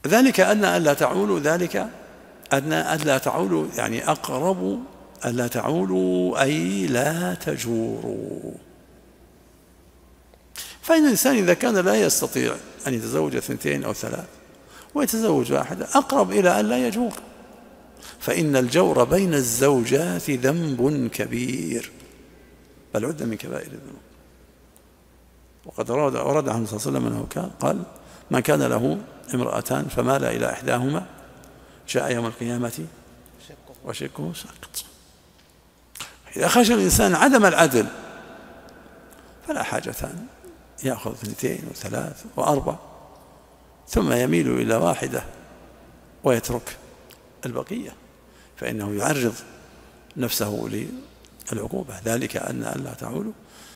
ذلك أدنى ألا تعولوا، ذلك أدنى ألا تعولوا يعني أقرب ألا تعولوا أي لا تجوروا. فإن الإنسان إذا كان لا يستطيع أن يتزوج 2 أو 3 ويتزوج واحدة أقرب إلى أن لا يجور، فإن الجور بين الزوجات ذنب كبير بل عد من كبائر الذنوب. وقد ورد عنه صلى الله عليه وسلم أنه قال: من كان له امرأتان فمال إلى إحداهما جاء يوم القيامة وشقه ساقط. إذا خشى الإنسان عدم العدل فلا حاجة أن يأخذ 2 و3 و4 ثم يميل إلى واحدة ويترك البقية، فإنه يعرض نفسه للعقوبة. ذلك أن ألا تعولوا